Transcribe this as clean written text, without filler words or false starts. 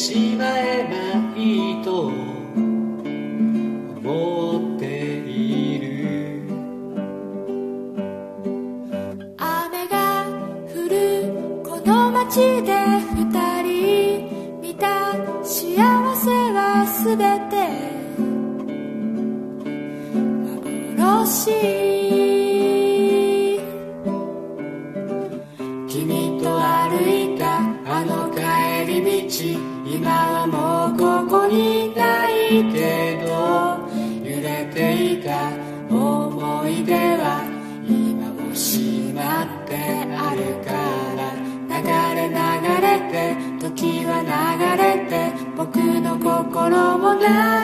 しまえばいいと思っている。 雨が降るこの街で二人見た幸せはすべて幻。君と歩いたあの帰り道、今はもうここにないけど、揺れていた思い出は今もしまってあるから、流れ流れて時は流れて僕の心も流